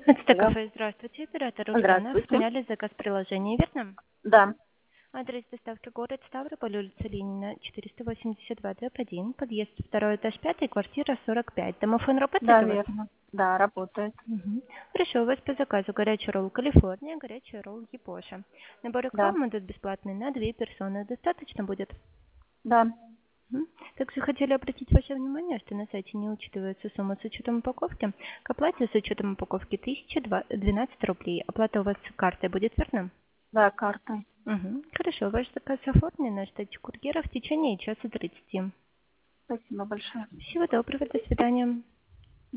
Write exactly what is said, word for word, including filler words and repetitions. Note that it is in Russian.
Это Алло. кафе. Здравствуйте, оператор Ульяна. Здравствуйте. Оформляли заказ приложения, верно? Да, Адрес доставки город Ставрополь, улица Ленина, четыреста восемьдесят два, дробь один, подъезд второй этаж пятый, квартира сорок пять. Домофон работает да, у вас? верно. Да, работает. Мгм. Хорошо, у вас по заказу горячий ролл Калифорния, горячий ролл Япоша. Наборы к Да, вам идут бесплатные на две персоны. Достаточно будет? да. Мгм. Также хотели обратить ваше внимание, что на сайте не учитывается сумма с учетом упаковки. К оплате с учетом упаковки тысяча двенадцать рублей. Оплата у вас картой будет, верно? Да, картой. Угу. Хорошо, ваш заказ оформлен на штате курьера в течение часа тридцати. Спасибо большое. Всего доброго, до свидания.